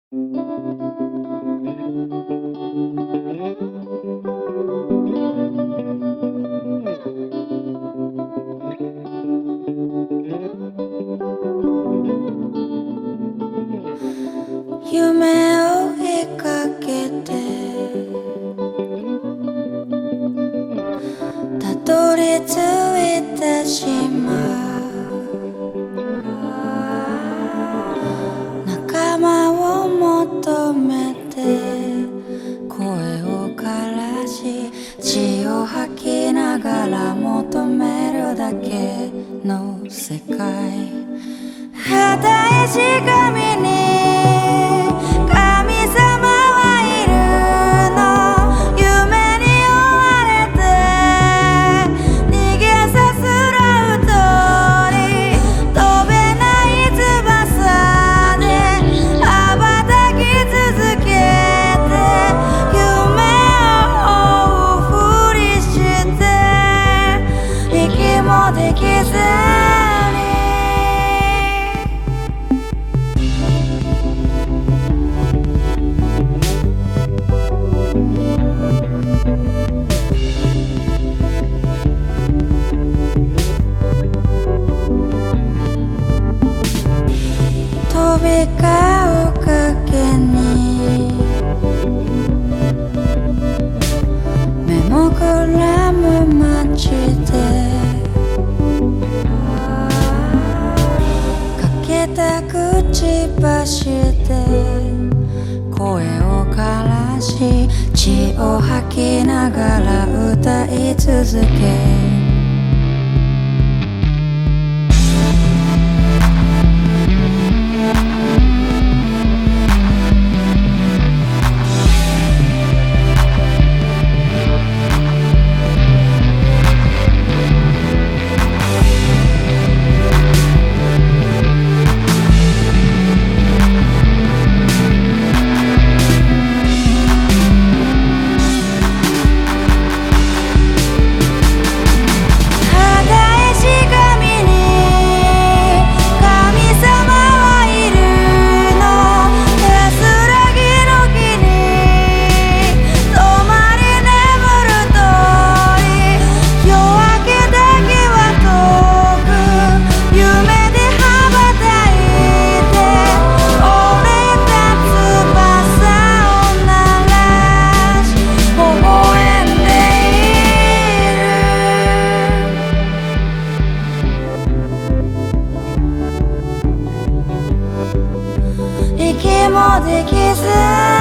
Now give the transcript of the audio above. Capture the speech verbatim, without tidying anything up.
夢を追いかけてたどり着いてしまう仲間を求めて声を枯らし血を吐きながら求めるだけの世界肌石神にできず飛び交う影に目もくらむ街でくちばしで声を枯らし血を吐きながら歌い続け息もできず